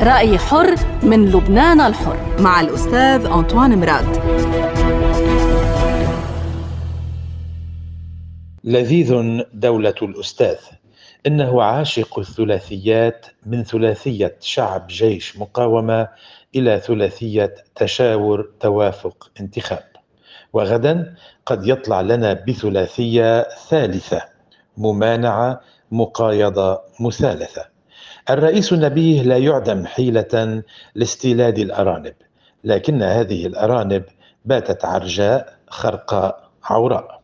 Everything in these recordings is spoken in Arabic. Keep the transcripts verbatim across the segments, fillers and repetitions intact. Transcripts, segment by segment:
رأي حر من لبنان الحر مع الأستاذ أنطوان مراد. لذيذ دولة الأستاذ، إنه عاشق الثلاثيات، من ثلاثية شعب جيش مقاومة إلى ثلاثية تشاور توافق انتخاب، وغدا قد يطلع لنا بثلاثية ثالثة ممانعة مقايضة مثالثة. الرئيس النبيه لا يعدم حيلة لاستيلاد الأرانب، لكن هذه الأرانب باتت عرجاء خرقاء عوراء.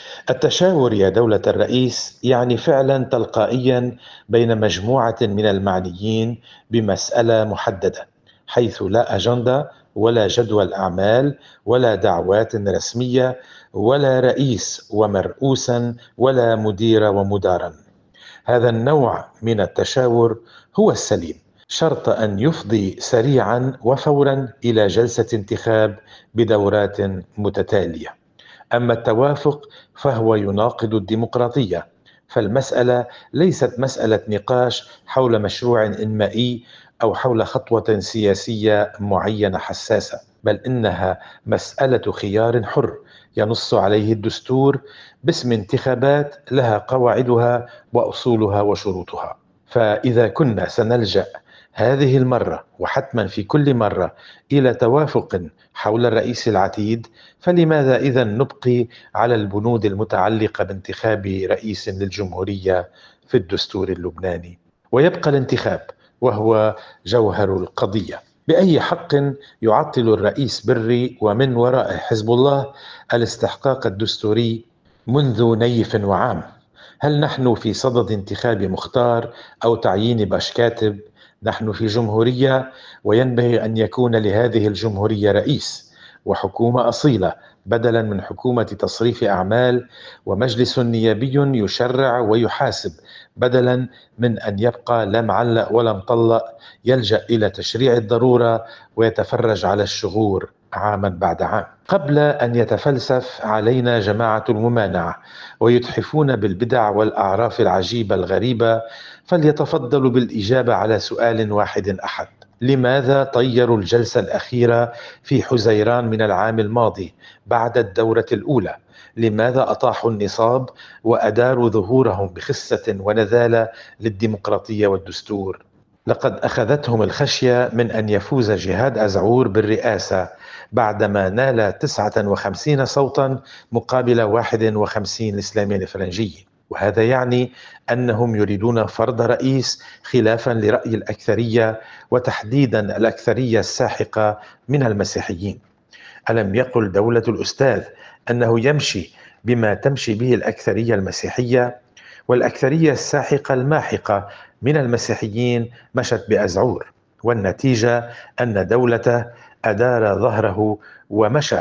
التشاور يا دولة الرئيس يعني فعلا تلقائيا بين مجموعة من المعنيين بمسألة محددة، حيث لا أجندة ولا جدول أعمال ولا دعوات رسمية ولا رئيس ومرؤوسا ولا مدير ومدارا. هذا النوع من التشاور هو السليم، شرط أن يفضي سريعا وفورا إلى جلسة انتخاب بدورات متتالية. أما التوافق فهو يناقض الديمقراطية، فالمسألة ليست مسألة نقاش حول مشروع إنمائي أو حول خطوة سياسية معينة حساسة، بل إنها مسألة خيار حر ينص عليه الدستور باسم انتخابات لها قواعدها وأصولها وشروطها. فإذا كنا سنلجأ هذه المرة وحتما في كل مرة إلى توافق حول الرئيس العتيد، فلماذا إذن نبقي على البنود المتعلقة بانتخاب رئيس للجمهورية في الدستور اللبناني؟ ويبقى الانتخاب وهو جوهر القضية. بأي حق يعطل الرئيس بري ومن وراء حزب الله الاستحقاق الدستوري منذ نيف وعام؟ هل نحن في صدد انتخاب مختار أو تعيين باش كاتب؟ نحن في جمهورية، وينبغي أن يكون لهذه الجمهورية رئيس وحكومة أصيلة بدلا من حكومة تصريف أعمال، ومجلس نيابي يشرع ويحاسب بدلا من أن يبقى لا معلق ولا مطلق يلجأ إلى تشريع الضرورة ويتفرج على الشغور عاما بعد عام. قبل أن يتفلسف علينا جماعة الممانعة ويتحفون بالبدع والأعراف العجيبة الغريبة، فليتفضلوا بالإجابة على سؤال واحد أحد: لماذا طيروا الجلسة الأخيرة في حزيران من العام الماضي بعد الدورة الأولى؟ لماذا أطاحوا النصاب وأداروا ظهورهم بخسة ونذالة للديمقراطية والدستور؟ لقد أخذتهم الخشية من أن يفوز جهاد أزعور بالرئاسة بعدما نال تسعة وخمسين صوتا مقابل واحد وخمسين الإسلامي الفرنجي، وهذا يعني أنهم يريدون فرض رئيس خلافا لرأي الأكثرية، وتحديدا الأكثرية الساحقة من المسيحيين. ألم يقل دولة الأستاذ أنه يمشي بما تمشي به الأكثرية المسيحية؟ والأكثرية الساحقة الماحقة من المسيحيين مشت بأزعور، والنتيجة أن دولته أدار ظهره ومشى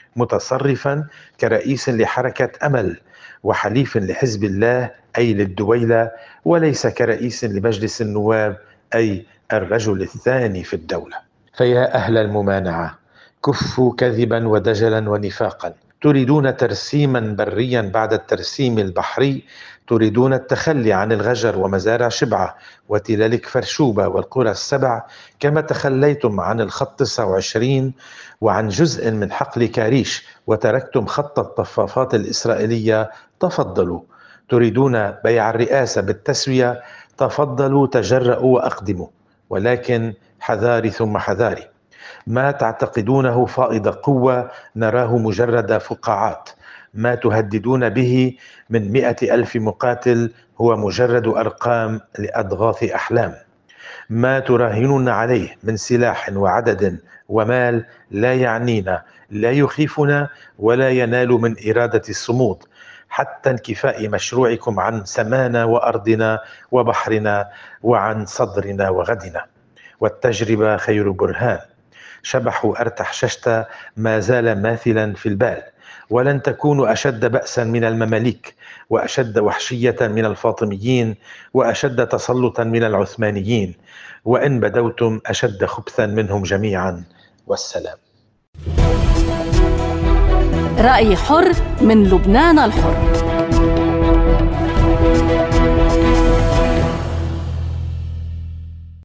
متصرفا كرئيس لحركة أمل وحليف لحزب الله أي للدويلة، وليس كرئيس لمجلس النواب أي الرجل الثاني في الدولة. فيا أهل الممانعة، كفوا كذبا ودجلا ونفاقا. تريدون ترسيما بريا بعد الترسيم البحري، تريدون التخلي عن الغجر ومزارع شبعة وتلال كفرشوبة والقرى السبع، كما تخليتم عن الخط تسعة وعشرين وعن جزء من حقل كاريش وتركتم خط الطفافات الإسرائيلية. تفضلوا. تريدون بيع الرئاسة بالتسوية؟ تفضلوا، تجرؤوا وأقدموا، ولكن حذاري ثم حذاري. ما تعتقدونه فائض قوة نراه مجرد فقاعات. ما تهددون به من مئة ألف مقاتل هو مجرد أرقام لأضغاث أحلام. ما تراهنون عليه من سلاح وعدد ومال لا يعنينا، لا يخيفنا ولا ينال من إرادة الصمود، حتى انكفاء مشروعكم عن سمانا وأرضنا وبحرنا وعن صدرنا وغدنا. والتجربة خير برهان. شبح أرتح ششتة ما زال ماثلا في البال، ولن تكونوا أشد بأسا من المماليك، وأشد وحشية من الفاطميين، وأشد تسلطا من العثمانيين، وإن بدوتم أشد خبثا منهم جميعا. والسلام. رأي حر من لبنان الحر.